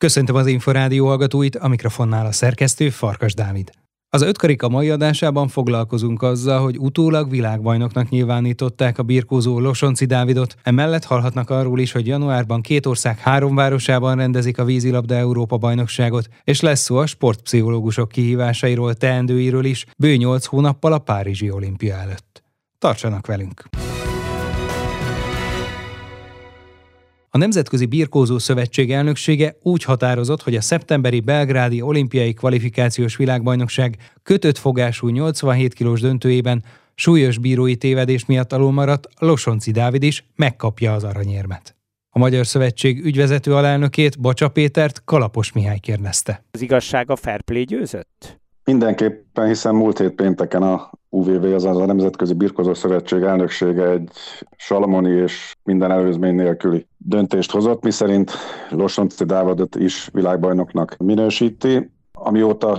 Köszöntöm az Inforádió hallgatóit, a mikrofonnál a szerkesztő Farkas Dávid. Az ötkarika mai adásában foglalkozunk azzal, hogy utólag világbajnoknak nyilvánították a birkózó Losonczy Dávidot, emellett hallhatnak arról is, hogy januárban két ország 3 városában rendezik a vízilabda Európa-bajnokságot, és lesz szó a sportpszichológusok kihívásairól, teendőiről is, bő 8 hónappal a párizsi olimpia előtt. Tartsanak velünk! A Nemzetközi Birkózó Szövetség elnöksége úgy határozott, hogy a szeptemberi belgrádi olimpiai kvalifikációs világbajnokság kötött fogású 87 kilós döntőjében súlyos bírói tévedés miatt alulmaradt Losonczy Dávid is megkapja az aranyérmet. A Magyar Szövetség ügyvezető alelnökét, Bacsa Pétert Kalapos Mihály kérdezte. Az igazság a fair play győzött? Mindenképpen, hiszen múlt hét pénteken a UVV, azaz a Nemzetközi Birkózó Szövetség elnöksége egy salamoni és minden előzmény nélküli döntést hozott, miszerint Losonczy Dávidot is világbajnoknak minősíti. Amióta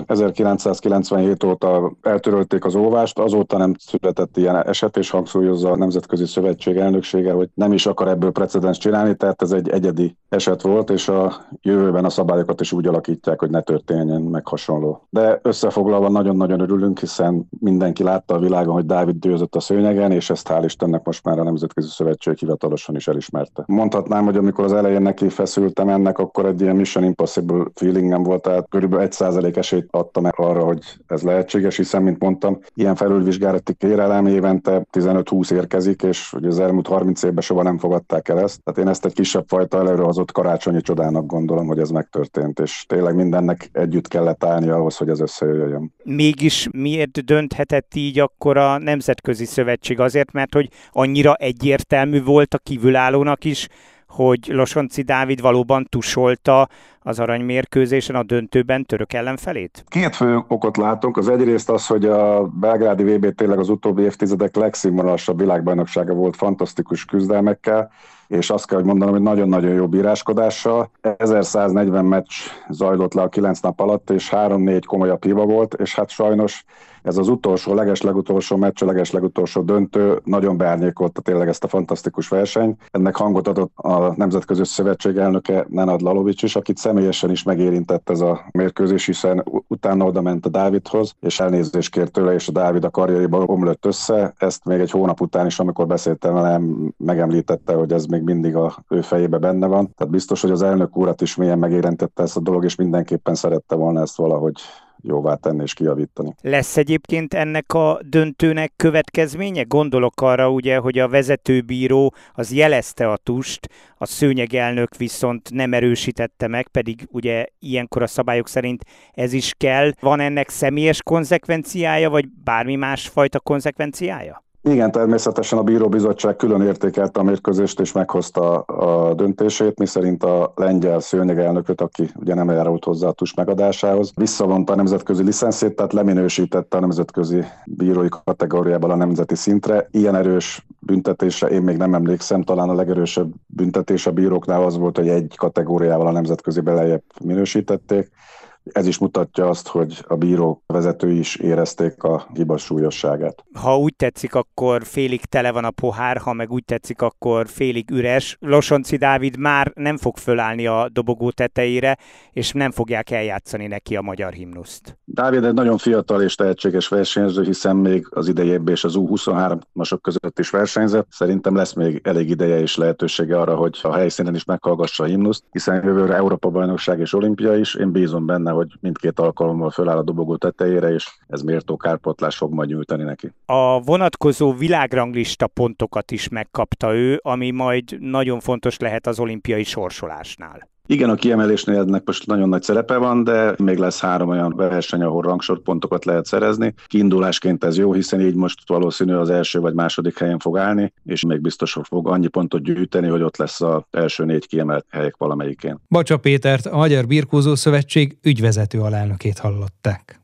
1997 óta eltörölték az óvást, azóta nem született ilyen eset, és hangsúlyozza a Nemzetközi Szövetség elnöksége, hogy nem is akar ebből precedens csinálni, tehát ez egy egyedi eset volt, és a jövőben a szabályokat is úgy alakítják, hogy ne történjen meg hasonló. De összefoglalva nagyon-nagyon örülünk, hiszen mindenki látta a világon, hogy Dávid győzött a szőnyegen, és ezt hál' Istennek most már a Nemzetközi Szövetség hivatalosan is elismerte. Mondhatnám, hogy amikor az elején neki feszültem ennek, akkor egy ilyen Mission Impossible feelingem volt, tehát körülbelül 1% esélyt adta meg arra, hogy ez lehetséges, hiszen, mint mondtam, ilyen felülvizsgálati kérelem évente 15-20 érkezik, és ugye az elmúlt 30 évben soha nem fogadták el ezt. Tehát én ezt egy kisebb fajta előrehozott karácsonyi csodának gondolom, hogy ez megtörtént, és tényleg mindennek együtt kellett állni ahhoz, hogy ez összejöjjön. Mégis miért dönthetett így akkor a Nemzetközi Szövetség? Azért, mert hogy annyira egyértelmű volt a kívülállónak is, hogy Losonczy Dávid valóban tusolta az aranymérkőzésen a döntőben török ellenfelét? Két fő okot látunk. Az egyrészt az, hogy a belgrádi VB tényleg az utóbbi évtizedek legszínvonalasabb világbajnoksága volt fantasztikus küzdelmekkel, és azt kell, hogy mondanom, hogy nagyon-nagyon jó bíráskodással. 1140 meccs zajlott le a 9 nap alatt, és 3-4 komolyabb hiba volt, és hát sajnos ez az utolsó, legeslegutolsó meccs, a legeslegutolsó döntő nagyon beárnyékolta tényleg ezt a fantasztikus versenyt. Ennek hangot adott a Nemzetközi Szövetség elnöke Nenad Lalovics is, akit személyesen is megérintett ez a mérkőzés, hiszen utána oda ment a Dávidhoz, és elnézést kért tőle, és a Dávid a karjaiba omlott össze. Ezt még egy hónap után is, amikor beszéltem velem, megemlítette, hogy ez még mindig a ő fejébe benne van. Tehát biztos, hogy az elnök úrat is mélyen megérintette ezt a dolog, és mindenképpen szerette volna ezt valahogy jóvá tenni és kijavítani. Lesz egyébként ennek a döntőnek következménye? Gondolok arra ugye, hogy a vezetőbíró az jelezte a tust, a szőnyegelnök viszont nem erősítette meg, pedig ugye ilyenkor a szabályok szerint ez is kell. Van ennek személyes konzekvenciája, vagy bármi másfajta konzekvenciája? Igen, természetesen a bíróbizottság külön értékelte a mérkőzést és meghozta a döntését, miszerint a lengyel szőnyegelnököt, aki ugye nem járult hozzá a tus megadásához, visszavonta a nemzetközi licenszét, tehát leminősítette a nemzetközi bírói kategóriából a nemzeti szintre. Ilyen erős büntetésre én még nem emlékszem, talán a legerősebb büntetés a bíróknál az volt, hogy egy kategóriával a nemzetközi beljebb minősítették. Ez is mutatja azt, hogy a bíró vezetői is érezték a hiba súlyosságát. Ha úgy tetszik, akkor félig tele van a pohár, ha meg úgy tetszik, akkor félig üres. Losonczy Dávid már nem fog fölállni a dobogó tetejére, és nem fogják eljátszani neki a magyar himnuszt. Dávid egy nagyon fiatal és tehetséges versenyző, hiszen még az idejében és az U23-asok között is versenyzett. Szerintem lesz még elég ideje és lehetősége arra, hogy a helyszínen is meghallgassa a himnuszt, hiszen jövőre Európa-bajnokság és olimpia is. Én bízom benne, hogy mindkét alkalommal föláll a dobogó tetejére, és ez méltó kárpótlás fog majd nyújtani neki. A vonatkozó világranglista pontokat is megkapta ő, ami majd nagyon fontos lehet az olimpiai sorsolásnál. Igen, a kiemelésnél ennek most nagyon nagy szerepe van, de még lesz 3 olyan verseny, ahol rangsorpontokat lehet szerezni. Kiindulásként ez jó, hiszen így most valószínű az első vagy második helyen fog állni, és még biztos, hogy fog annyi pontot gyűjteni, hogy ott lesz az első 4 kiemelt helyek valamelyikén. Bacsa Pétert, a Magyar Birkózó Szövetség ügyvezető alelnökét hallották.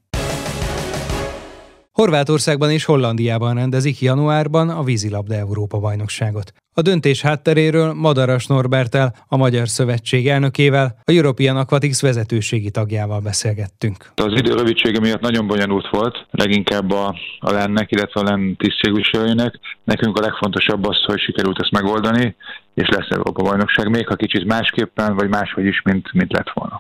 Horvátországban és Hollandiában rendezik januárban a vízilabda Európa-bajnokságot. A döntés hátteréről Madaras Norberttel, a Magyar Szövetség elnökével, a European Aquatics vezetőségi tagjával beszélgettünk. Az idő rövidsége miatt nagyon bonyolult volt, leginkább a LEN-nek, illetve a LEN tisztségviselőinek. Nekünk a legfontosabb az, hogy sikerült ezt megoldani, és lesz Európa-bajnokság, még ha kicsit másképpen, vagy máshogy is, mint lett volna.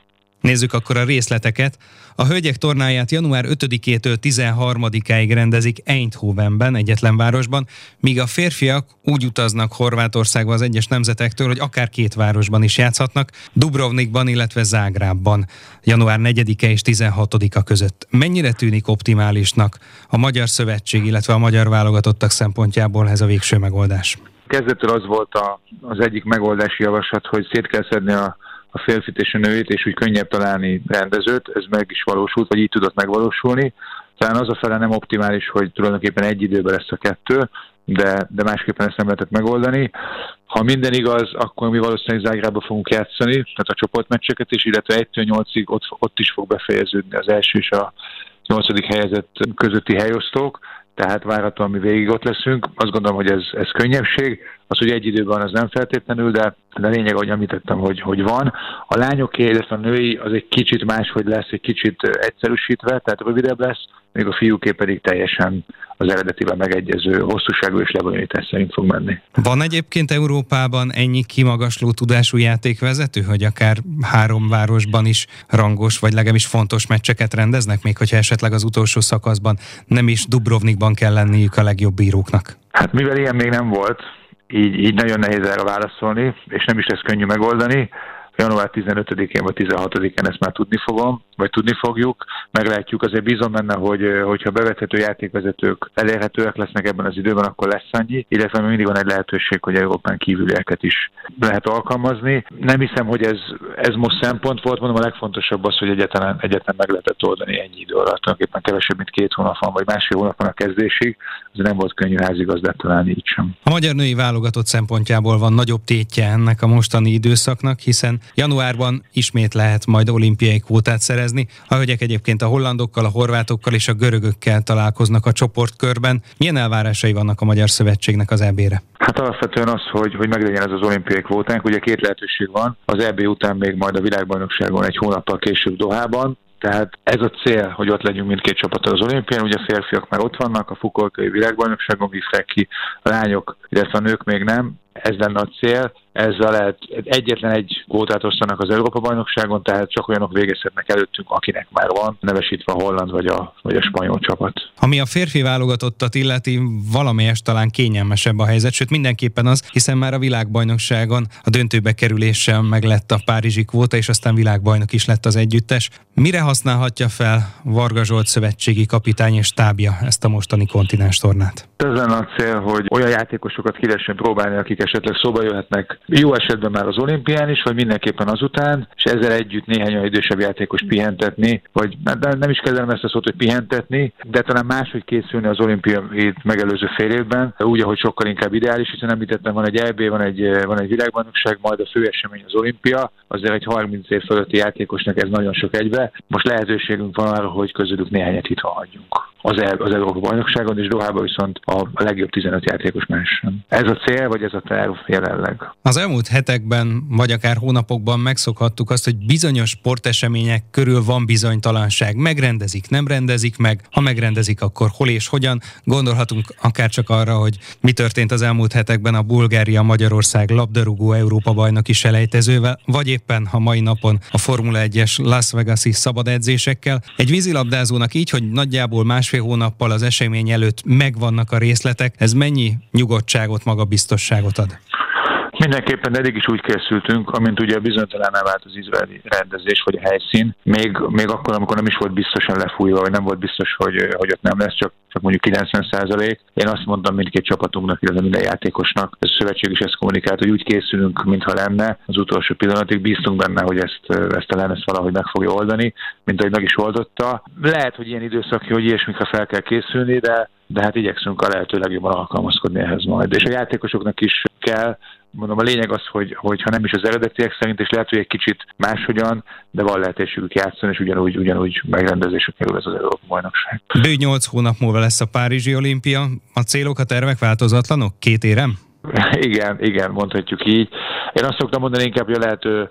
Nézzük akkor a részleteket. A hölgyek tornáját január 5-től 13-áig rendezik Eindhovenben, egyetlen városban, míg a férfiak úgy utaznak Horvátországba az egyes nemzetektől, hogy akár 2 városban is játszhatnak, Dubrovnikban, illetve Zágrábban, január 4-e és 16-a között. Mennyire tűnik optimálisnak a Magyar Szövetség, illetve a magyar válogatottak szempontjából ez a végső megoldás? Kezdettől az volt az egyik megoldási javaslat, hogy szét kell szedni a férfit és a nőit, és úgy könnyebb találni rendezőt, ez meg is valósult, vagy így tudott megvalósulni. Talán az a fele nem optimális, hogy tulajdonképpen egy időben lesz a 2, de másképpen ezt nem lehetett megoldani. Ha minden igaz, akkor mi valószínűleg Zágrábban fogunk játszani, tehát a csoportmeccseket is, illetve 1-től 8-ig ott is fog befejeződni az első és a 8. helyezett közötti helyosztók, tehát várhatóan mi végig ott leszünk. Azt gondolom, hogy ez könnyebbség. Az, hogy egy időben az nem feltétlenül, de a lényeg, ahogy említettem, hogy van. A lányoké, illetve a női az egy kicsit máshogy lesz, egy kicsit egyszerűsítve, tehát rövidebb lesz, még a fiúké pedig teljesen az eredetivel megegyező hosszúságú és lebonyolítás szerint fog menni. Van egyébként Európában ennyi kimagasló tudású játékvezető, hogy akár 3 városban is rangos, vagy legalábbis fontos meccseket rendeznek, még hogyha esetleg az utolsó szakaszban nem is Dubrovnikban kell lenniük a legjobb bíróknak? Hát mivel ilyen még nem volt, így nagyon nehéz erre válaszolni, és nem is lesz könnyű megoldani. Január 15-én vagy 16-án ezt már tudni fogjuk. Meglátjuk, azért bízom benne, hogyha bevethető játékvezetők elérhetőek lesznek ebben az időben, akkor lesz annyi, illetve mindig van egy lehetőség, hogy Európán kívülieket is lehet alkalmazni. Nem hiszem, hogy ez most szempont volt, mondom, a legfontosabb az, hogy egyetlen meg lehetett oldani ennyi idő alatt. Tulajdonképpen kevesebb, mint 2 hónap van, vagy másfél hónap van a kezdésig, ez nem volt könnyű házigazdát találni így sem. A magyar női válogatott szempontjából van nagyobb tétje ennek a mostani időszaknak, hiszen januárban ismét lehet majd olimpiai kvótát szerezni. A hölgyek egyébként a hollandokkal, a horvátokkal és a görögökkel találkoznak a csoportkörben. Milyen elvárásai vannak a Magyar Szövetségnek az EB-re? Hát alapvetően az, hogy meglegyen ez az olimpiai kvótánk. Ugye 2 lehetőség van. Az EB után még majd a világbajnokságon egy hónappal később Dohában. Tehát ez a cél, hogy ott legyünk mindkét csapattal az olimpián. Ugye a férfiak már ott vannak, a Fukuokai világbajnokságon vívták ki, a lányok, illetve a nők még nem. Ez lenne a cél. Ezzel lehet egyetlen egy kvótát osztanak az Európa-bajnokságon, tehát csak olyanok végezhetnek előttünk, akinek már van, nevesítve a holland vagy a spanyol csapat. Ami a férfi válogatottat illeti, valamelyest talán kényelmesebb a helyzet, sőt mindenképpen az, hiszen már a világbajnokságon a döntőbe kerüléssel meg lett a párizsi kvóta, és aztán világbajnok is lett az együttes. Mire használhatja fel Varga Zsolt szövetségi kapitány és stábja ezt a mostani kontinenstornát? Ez lenne a cél, hogy olyan játékosokat ki lehessen próbálni, akik esetleg szóba jöhetnek, jó esetben már az olimpián is, vagy mindenképpen azután, és ezzel együtt néhány olyan idősebb játékos pihentetni, vagy nem is kezdem ezt a szót, hogy pihentetni, de talán máshogy készülni az olimpiát megelőző fél évben, úgy, ahogy sokkal inkább ideális, hiszen említettem, van egy EB, van egy világbajnokság, majd a főesemény az olimpia, azért egy 30 év fölötti játékosnak ez nagyon sok egybe. Most lehetőségünk van arra, hogy közülük néhányat itt hagyjunk. Az Európa-bajnokságon, és Dohában viszont a legjobb 15 játékos mehessen. Ez a cél, vagy ez a terv jelenleg? Az elmúlt hetekben, vagy akár hónapokban megszokhattuk azt, hogy bizonyos sportesemények körül van bizonytalanság. Megrendezik, nem rendezik meg, ha megrendezik, akkor hol és hogyan. Gondolhatunk akár csak arra, hogy mi történt az elmúlt hetekben a Bulgária-Magyarország labdarúgó Európa-bajnoki selejtezővel, vagy éppen a mai napon a Formula 1-es Las Vegas-i szabad edzésekkel. Egy vízilabdázónak így, hogy nagyjából másfél hónappal az esemény előtt megvannak a részletek, ez mennyi nyugodtságot, magabiztosságot ad? Mindenképpen eddig is úgy készültünk, amint ugye bizonytalanná vált az izraeli rendezés vagy a helyszín, még akkor, amikor nem is volt biztosan lefújva, vagy nem volt biztos, hogy ott nem lesz, csak mondjuk 90%. Én azt mondtam mindkét csapatunknak, illetve minden játékosnak, a szövetség is ezt kommunikált, hogy úgy készülünk, mintha lenne. Az utolsó pillanatig bíztunk benne, hogy ezt valahogy meg fogja oldani, mint ahogy meg is oldotta. Lehet, hogy ilyen időszak, hogy ilyesmikre fel kell készülni, de hát igyekszünk a lehető legjobban alkalmazkodni ehhez majd. És a játékosoknak is kell. Mondom, a lényeg az, hogy ha nem is az eredetiek szerint, és lehet, hogy egy kicsit máshogyan, de van lehetőségük játszani, és ugyanúgy megrendezésre kerül ez az Európa-bajnokság. Bő 8 hónap múlva lesz a párizsi olimpia. A célok, a tervek változatlanok? 2 érem? Igen, mondhatjuk így. Én azt szoktam mondani inkább, hogy a lehető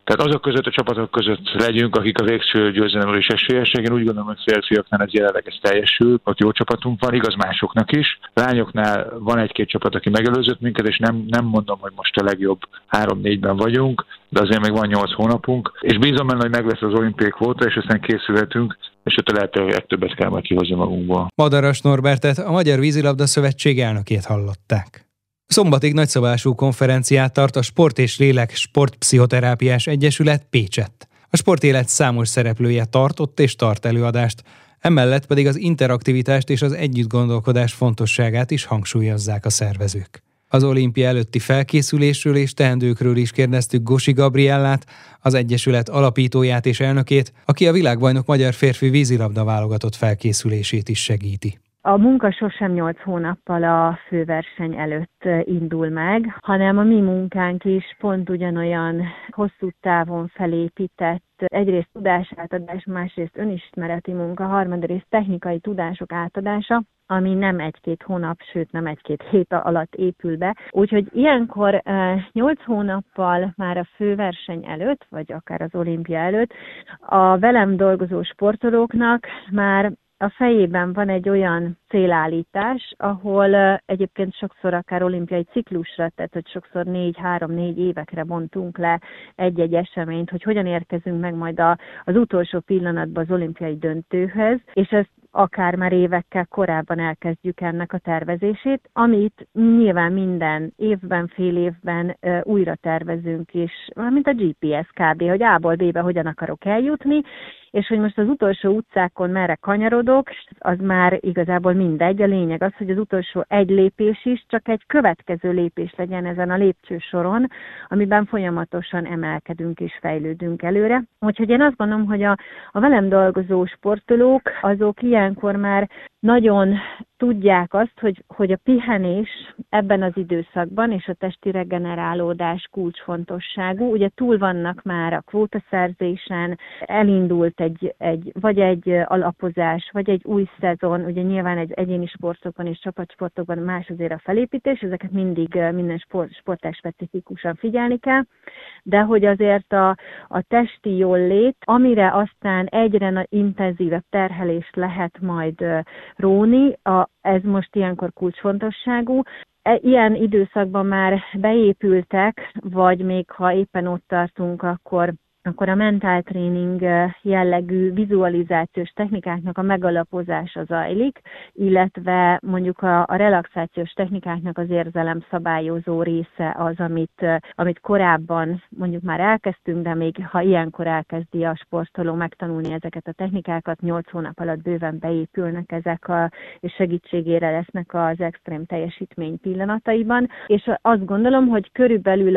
Tehát azok között a csapatok között legyünk, akik a végső győzelemről is esélyesek. Én úgy gondolom, hogy férfiaknál ez jelenleg teljesül, ott jó csapatunk van, igaz másoknak is. Lányoknál van egy-két csapat, aki megelőzött minket, és nem mondom, hogy most a legjobb 3-4-ben vagyunk, de azért még van 8 hónapunk, és bízom benne, hogy meg lesz az olimpiai kvóta, és aztán készülhetünk, és ott a lehető legtöbbet kell majd kihozni magunkból. Madaras Norbertet, a Magyar Vízilabda Szövetség elnökét hallották. Szombatig nagyszabású konferenciát tart a Sport és Lélek Sportpszichoterápiás Egyesület Pécsett. A sportélet számos szereplője tartott és tart előadást, emellett pedig az interaktivitást és az együttgondolkodás fontosságát is hangsúlyozzák a szervezők. Az olimpia előtti felkészülésről és teendőkről is kérdeztük Gosi Gabriellát, az Egyesület alapítóját és elnökét, aki a világbajnok magyar férfi vízilabda válogatott felkészülését is segíti. A munka sosem 8 hónappal a főverseny előtt indul meg, hanem a mi munkánk is pont ugyanolyan hosszú távon felépített, egyrészt tudásátadás, másrészt önismereti munka, harmadrészt technikai tudások átadása, ami nem 1-2 hónap, sőt nem 1-2 hét alatt épül be. Úgyhogy ilyenkor 8 hónappal már a főverseny előtt, vagy akár az olimpia előtt a velem dolgozó sportolóknak már a fejében van egy olyan célállítás, ahol egyébként sokszor akár olimpiai ciklusra, tehát hogy sokszor 3-4 évekre bontunk le egy-egy eseményt, hogy hogyan érkezünk meg majd az utolsó pillanatban az olimpiai döntőhöz, és ezt akár már évekkel korábban elkezdjük ennek a tervezését, amit nyilván minden évben, fél évben újra tervezünk is, mint a GPS kb., hogy A-ból B-be hogyan akarok eljutni, és hogy most az utolsó utcákon merre kanyarodok, az már igazából mindegy. A lényeg az, hogy az utolsó egy lépés is csak egy következő lépés legyen ezen a lépcsősoron, amiben folyamatosan emelkedünk és fejlődünk előre. Úgyhogy én azt gondolom, hogy a velem dolgozó sportolók, azok ilyenkor már nagyon tudják azt, hogy a pihenés ebben az időszakban és a testi regenerálódás kulcsfontosságú. Ugye túl vannak már a kvótaszerzésen, elindult vagy egy alapozás, vagy egy új szezon, ugye nyilván egy egyéni sportokban és csapatsportokban más azért a felépítés, ezeket mindig minden sportág specifikusan figyelni kell, de hogy azért a testi jólét, amire aztán egyre intenzívebb terhelést lehet majd róni, ez most ilyenkor kulcsfontosságú. Ilyen időszakban már beépültek, vagy még ha éppen ott tartunk, akkor a mental training jellegű vizualizációs technikáknak a megalapozása zajlik, illetve mondjuk a relaxációs technikáknak az érzelemszabályozó része az, amit korábban mondjuk már elkezdtünk, de még ha ilyenkor elkezdi a sportoló megtanulni ezeket a technikákat, 8 hónap alatt bőven beépülnek ezek, és segítségére lesznek az extrém teljesítmény pillanataiban. És azt gondolom, hogy körülbelül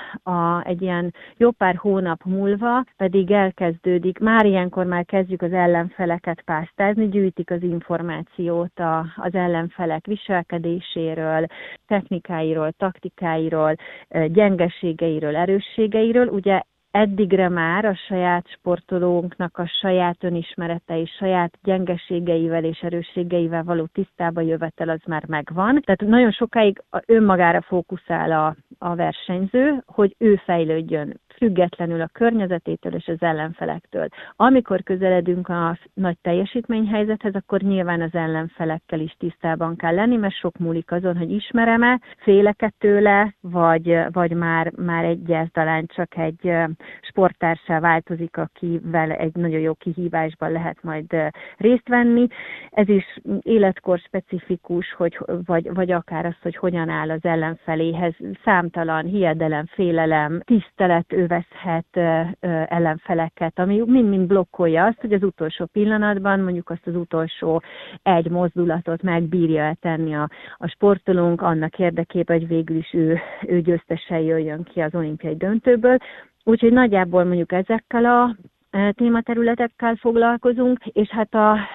egy ilyen jó pár hónap múlva pedig elkezdődik, már ilyenkor már kezdjük az ellenfeleket pásztázni, gyűjtik az információt az ellenfelek viselkedéséről, technikáiról, taktikáiról, gyengeségeiről, erősségeiről. Ugye eddigre már a saját sportolónknak a saját önismerete és saját gyengeségeivel és erősségeivel való tisztába jövetel az már megvan. Tehát nagyon sokáig önmagára fókuszál a versenyző, hogy ő fejlődjön függetlenül a környezetétől és az ellenfelektől. Amikor közeledünk a nagy teljesítményhelyzethez, akkor nyilván az ellenfelekkel is tisztában kell lenni, mert sok múlik azon, hogy ismerem-e, félek-e tőle, vagy már egyáltalán csak egy sporttársá változik, akivel egy nagyon jó kihívásban lehet majd részt venni. Ez is életkor specifikus, vagy akár az, hogy hogyan áll az ellenfeléhez. Számtalan hiedelem, félelem, tisztelet övezhet ellenfeleket, ami mind-mind blokkolja azt, hogy az utolsó pillanatban mondjuk azt az utolsó egy mozdulatot megbírja tenni a sportolónk annak érdekében, hogy végül is ő győztesen jöjjön ki az olimpiai döntőből. Úgyhogy nagyjából mondjuk ezekkel a tématerületekkel foglalkozunk, és hát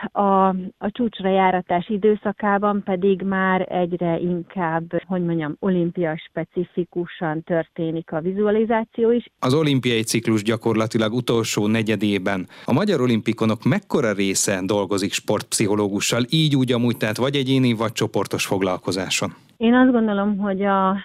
a csúcsra járatás időszakában pedig már egyre inkább, olimpia specifikusan történik a vizualizáció is. Az olimpiai ciklus gyakorlatilag utolsó negyedében a magyar olimpikonok mekkora része dolgozik sportpszichológussal, így úgy amúgy, tehát vagy egyéni, vagy csoportos foglalkozáson? Én azt gondolom, hogy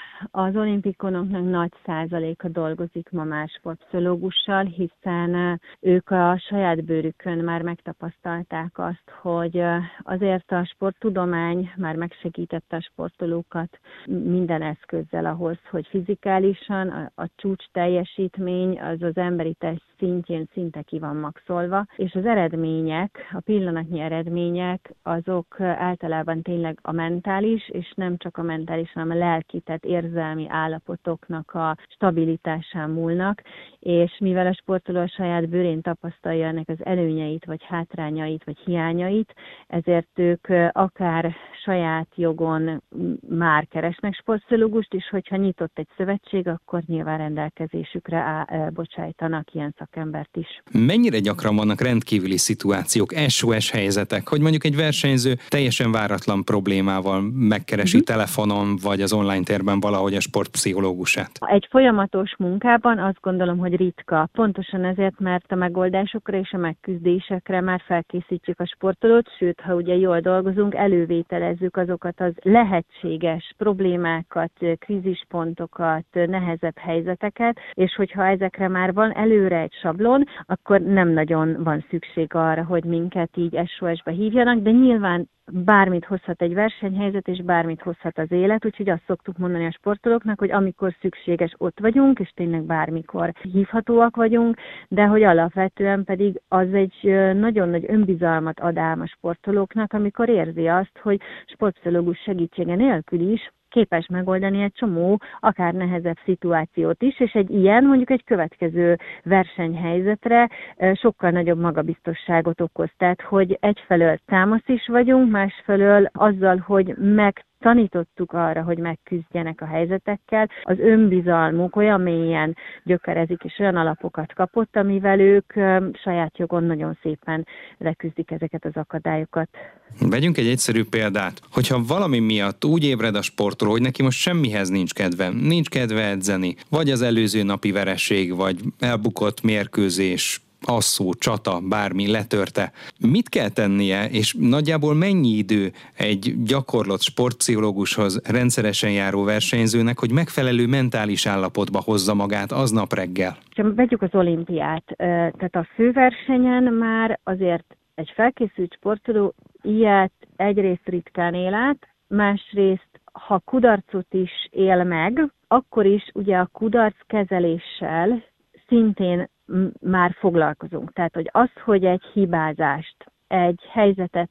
az olimpikonoknak nagy százaléka dolgozik ma már sportpszichológussal, hiszen ők a saját bőrükön már megtapasztalták azt, hogy azért a sporttudomány már megsegítette a sportolókat minden eszközzel ahhoz, hogy fizikálisan a csúcs teljesítmény az emberi test szintjén szinte ki van maxolva, és az eredmények, a pillanatnyi eredmények, azok általában tényleg a mentális, és nem csak a mentális, hanem a lelki, tehát érzelmi állapotoknak a stabilitásán múlnak, és mivel a sportoló a saját bőrén tapasztalja ennek az előnyeit, vagy hátrányait, vagy hiányait, ezért ők akár saját jogon már keresnek sportpszichológust, és hogyha nyitott egy szövetség, akkor nyilván rendelkezésükre bocsájtanak ilyen szakembert is. Mennyire gyakran vannak rendkívüli szituációk, SOS helyzetek, hogy mondjuk egy versenyző teljesen váratlan problémával megkeresi telefonon, vagy az online térben valahogy a sportpszichológusát? Egy folyamatos munkában azt gondolom, hogy ritka. Pontosan ezért, mert a megoldásokra és a megküzdésekre már felkészítjük a sportolót, sőt, ha ugye jól dolgozunk, elővételezzük azokat az lehetséges problémákat, krízispontokat, nehezebb helyzeteket, és hogyha ezekre már van előre egy sablon, akkor nem nagyon van szükség arra, hogy minket így SOS-be hívjanak, de nyilván bármit hozhat egy versenyhelyzet, és bármit hozhat az élet, úgyhogy azt szoktuk mondani a sportolóknak, hogy amikor szükséges, ott vagyunk, és tényleg bármikor hívhatóak vagyunk, de hogy alapvetően pedig az egy nagyon nagy önbizalmat ad ám a sportolóknak, amikor érzi azt, hogy sportpszichológus segítsége nélkül is képes megoldani egy csomó, akár nehezebb szituációt is, és egy ilyen, mondjuk egy következő versenyhelyzetre sokkal nagyobb magabiztosságot okoz. Tehát, hogy egyfelől támasz is vagyunk, másfelől azzal, hogy tanítottuk arra, hogy megküzdjenek a helyzetekkel. Az önbizalmuk olyan mélyen gyökerezik, és olyan alapokat kapott, amivel ők saját jogon nagyon szépen leküzdik ezeket az akadályokat. Vegyünk egy egyszerű példát. Hogyha valami miatt úgy ébred a sportoló, hogy neki most semmihez nincs kedve edzeni, vagy az előző napi vereség, vagy elbukott mérkőzés, asszó, csata, bármi letörte. Mit kell tennie, és nagyjából mennyi idő egy gyakorlott sportpszichológushoz rendszeresen járó versenyzőnek, hogy megfelelő mentális állapotba hozza magát aznap reggel? Vegyük az olimpiát. Tehát a főversenyen már azért egy felkészült sportoló ilyet egyrészt ritkán él át, másrészt, ha kudarcot is él meg, akkor is ugye a kudarc kezeléssel szintén már foglalkozunk. Tehát, hogy az, hogy egy hibázást, egy helyzetet,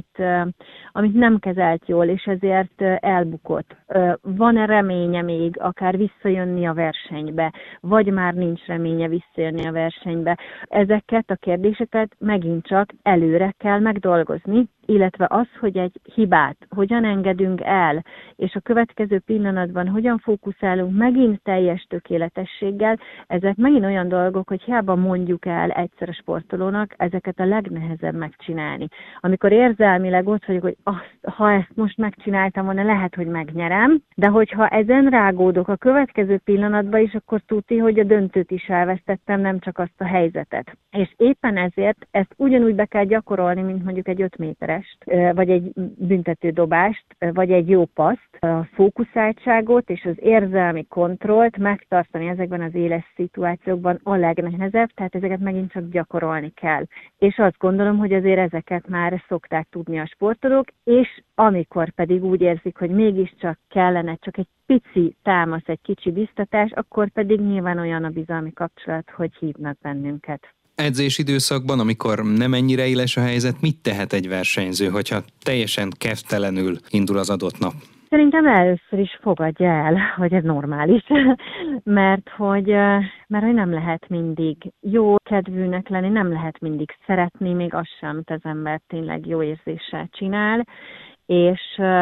amit nem kezelt jól, és ezért elbukott. Van-e reménye még akár visszajönni a versenybe, vagy már nincs reménye visszajönni a versenybe? Ezeket a kérdéseket megint csak előre kell megdolgozni, illetve az, hogy egy hibát hogyan engedünk el, és a következő pillanatban hogyan fókuszálunk megint teljes tökéletességgel, ezek megint olyan dolgok, hogy hiába mondjuk el egyszer a sportolónak, ezeket a legnehezebb megcsinálni. Amikor érzelmileg ott vagyok, hogy ha ezt most megcsináltam volna, lehet, hogy megnyerem, de hogyha ezen rágódok a következő pillanatban is, akkor tuti, hogy a döntőt is elvesztettem, nem csak azt a helyzetet. És éppen ezért ezt ugyanúgy be kell gyakorolni, mint mondjuk egy 5 méteres, vagy egy büntetődobást, vagy egy jó paszt, a fókuszáltságot és az érzelmi kontrollt megtartani ezekben az éles szituációkban a legnehezebb, tehát ezeket megint csak gyakorolni kell. És azt gondolom, hogy azért ezeket már szokták tudni a sportolók, és amikor pedig úgy érzik, hogy mégiscsak kellene csak egy pici támasz, egy kicsi biztatás, akkor pedig nyilván olyan a bizalmi kapcsolat, hogy hívnak bennünket. Edzés időszakban, amikor nem ennyire éles a helyzet, mit tehet egy versenyző, hogyha teljesen kedvtelenül indul az adott nap? Szerintem először is fogadja el, hogy ez normális, mert hogy nem lehet mindig jó kedvűnek lenni, nem lehet mindig szeretni, még az sem, amit az ember tényleg jó érzéssel csinál, és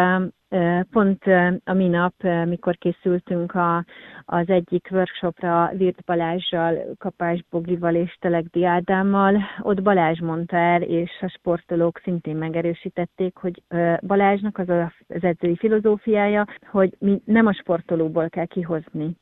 pont a minap, mikor készültünk az egyik workshopra Virt Balázssal, Kapás Boglival és Telegdi Ádámmal, ott Balázs mondta el, és a sportolók szintén megerősítették, hogy Balázsnak az edzői filozófiája, hogy mi nem a sportolóból kell kihozni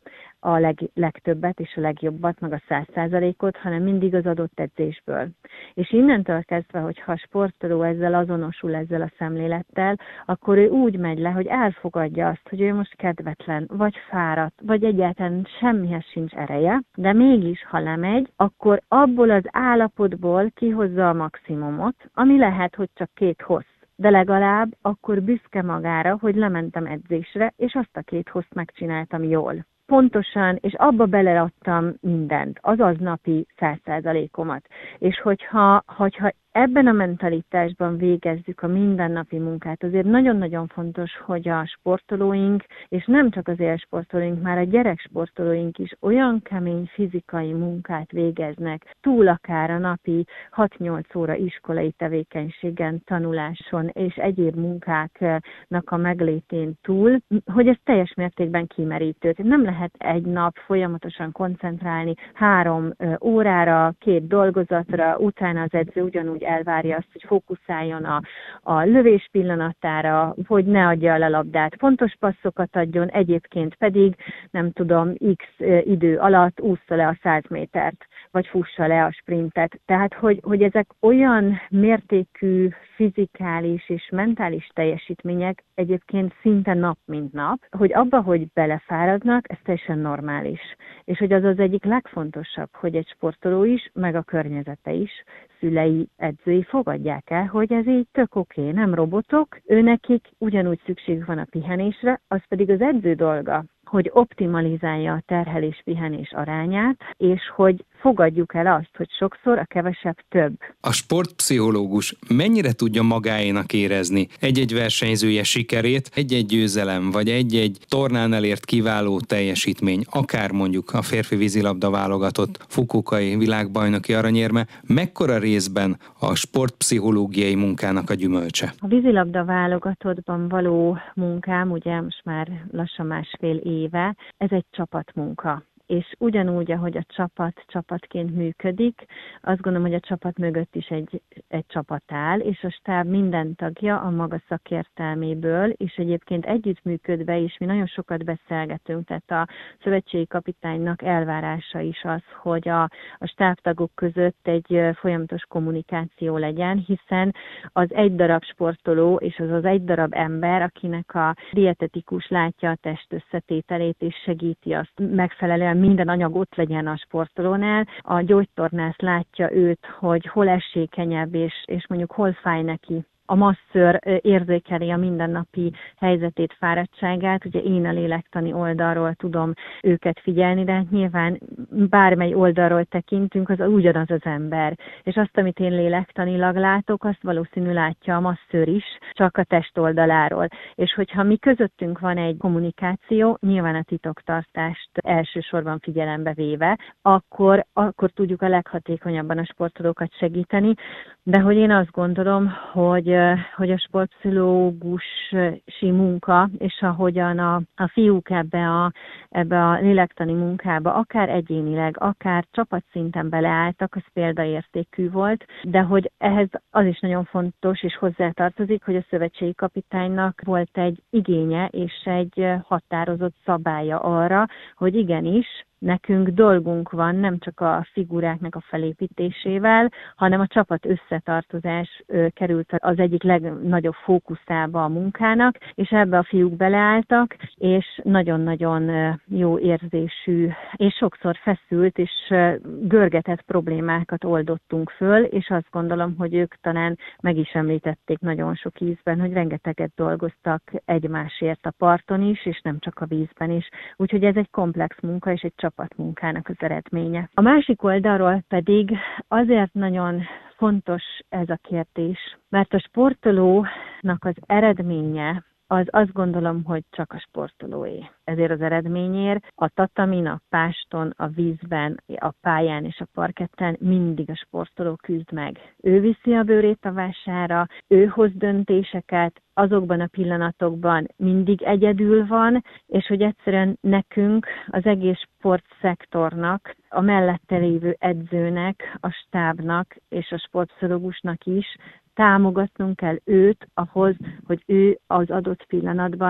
a legtöbbet és a legjobbat, meg a 100%-ot, hanem mindig az adott edzésből. És innentől kezdve, hogyha a sportoló ezzel azonosul, ezzel a szemlélettel, akkor ő úgy megy le, hogy elfogadja azt, hogy ő most kedvetlen, vagy fáradt, vagy egyáltalán semmihez sincs ereje, de mégis, ha lemegy, akkor abból az állapotból kihozza a maximumot, ami lehet, hogy csak 2 hossz. De legalább akkor büszke magára, hogy lementem edzésre, és azt a 2 hoszt megcsináltam jól. Pontosan, és abba beleadtam mindent, az aznapi 100%-omat. És hogyha ebben a mentalitásban végezzük a mindennapi munkát, azért nagyon-nagyon fontos, hogy a sportolóink, és nem csak az élsportolóink, már a gyereksportolóink is olyan kemény fizikai munkát végeznek, túl akár a napi 6-8 óra iskolai tevékenységen, tanuláson és egyéb munkáknak a meglétén túl, hogy ez teljes mértékben kimerítő. Nem lehet egy nap folyamatosan koncentrálni 3 órára, 2 dolgozatra, utána az edző ugyanúgy elvárja azt, hogy fókuszáljon a lövés pillanatára, hogy ne adja el a labdát, fontos passzokat adjon, egyébként pedig, nem tudom, x idő alatt ússza le a 100 métert, vagy fussa le a sprintet. Tehát, hogy ezek olyan mértékű fizikális és mentális teljesítmények egyébként szinte nap mint nap, hogy abba, hogy belefáradnak, ez teljesen normális. És hogy az egyik legfontosabb, hogy egy sportoló is, meg a környezete is, szülei, edzői fogadják el, hogy ez így tök oké, nem robotok, őnekik ugyanúgy szükségük van a pihenésre, az pedig az edző dolga, hogy optimalizálja a terhelés-pihenés arányát, és hogy fogadjuk el azt, hogy sokszor a kevesebb több. A sportpszichológus mennyire tudja magáénak érezni egy-egy versenyzője sikerét, egy-egy győzelem, vagy egy-egy tornán elért kiváló teljesítmény, akár mondjuk a férfi vízilabda válogatott Fukuokai világbajnoki aranyérme, mekkora részben a sportpszichológiai munkának a gyümölcse? A vízilabda válogatottban való munkám, ugye most már lassan 1,5 éve, ez egy csapatmunka. És ugyanúgy, ahogy a csapat csapatként működik, azt gondolom, hogy a csapat mögött is egy csapat áll, és a stáb minden tagja a maga szakértelméből, és egyébként együttműködve is mi nagyon sokat beszélgetünk, tehát a szövetségi kapitánynak elvárása is az, hogy a stábtagok között egy folyamatos kommunikáció legyen, hiszen az egy darab sportoló, és az egy darab ember, akinek a dietetikus látja a test összetételét, és segíti azt megfelelően minden anyag ott legyen a sportolónál. A gyógytornász látja őt, hogy hol esékenyebb, és mondjuk hol fáj neki. A masször érzékeli a mindennapi helyzetét, fáradtságát. Ugye én a lélektani oldalról tudom őket figyelni, de hát nyilván bármely oldalról tekintünk, az ugyanaz az ember. És azt, amit én lélektanilag látok, azt valószínű látja a masször is, csak a test oldaláról. És hogyha mi közöttünk van egy kommunikáció, nyilván a titoktartást elsősorban figyelembe véve, akkor tudjuk a leghatékonyabban a sportolókat segíteni. De hogy én azt gondolom, hogy a sportpszichológusi munka, és ahogyan a fiúk ebbe a lélektani munkába, akár egyénileg, akár csapatszinten beleálltak, az példaértékű volt, de hogy ehhez az is nagyon fontos, és hozzátartozik, hogy a szövetségi kapitánynak volt egy igénye, és egy határozott szabálya arra, hogy igenis, nekünk dolgunk van nem csak a figuráknak a felépítésével, hanem a csapat összetartozás került az egyik legnagyobb fókuszába a munkának, és ebbe a fiúk beleálltak, és nagyon-nagyon jó érzésű, és sokszor feszült és görgetett problémákat oldottunk föl, és azt gondolom, hogy ők talán meg is említették nagyon sok ízben, hogy rengeteget dolgoztak egymásért a parton is, és nem csak a vízben is. Úgyhogy ez egy komplex munka, és egy csapatmunkának az eredménye. A másik oldalról pedig azért nagyon fontos ez a kérdés, mert a sportolónak az eredménye az azt gondolom, hogy csak a sportolóé. Ezért az eredményért a tatamin, a páston, a vízben, a pályán és a parketten mindig a sportoló küzd meg. Ő viszi a bőrét a vására, ő hoz döntéseket, azokban a pillanatokban mindig egyedül van, és hogy egyszerűen nekünk, az egész sportszektornak, a mellette lévő edzőnek, a stábnak és a sportpszichológusnak is támogatnunk kell őt ahhoz, hogy ő az adott pillanatban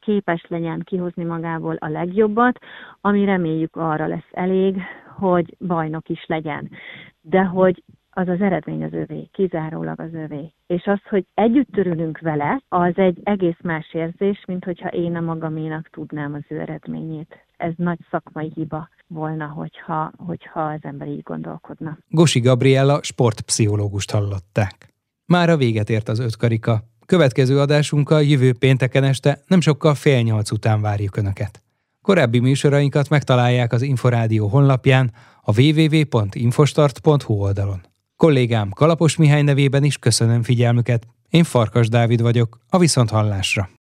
képes legyen kihozni magából a legjobbat, ami reméljük arra lesz elég, hogy bajnok is legyen. De hogy az eredmény az övé, kizárólag az övé. És az, hogy együtt örülünk vele, az egy egész más érzés, mint hogyha én a magaménak tudnám az ő eredményét. Ez nagy szakmai hiba volna, hogyha az ember így gondolkodna. Gosi Gabriella sportpszichológust hallották. Mára véget ért az 5 karika. Következő adásunkkal jövő pénteken este nem sokkal 7:30 után várjuk Önöket. Korábbi műsorainkat megtalálják az Inforádió honlapján, a www.infostart.hu oldalon. Kollégám Kalapos Mihály nevében is köszönöm figyelmüket. Én Farkas Dávid vagyok, a viszonthallásra.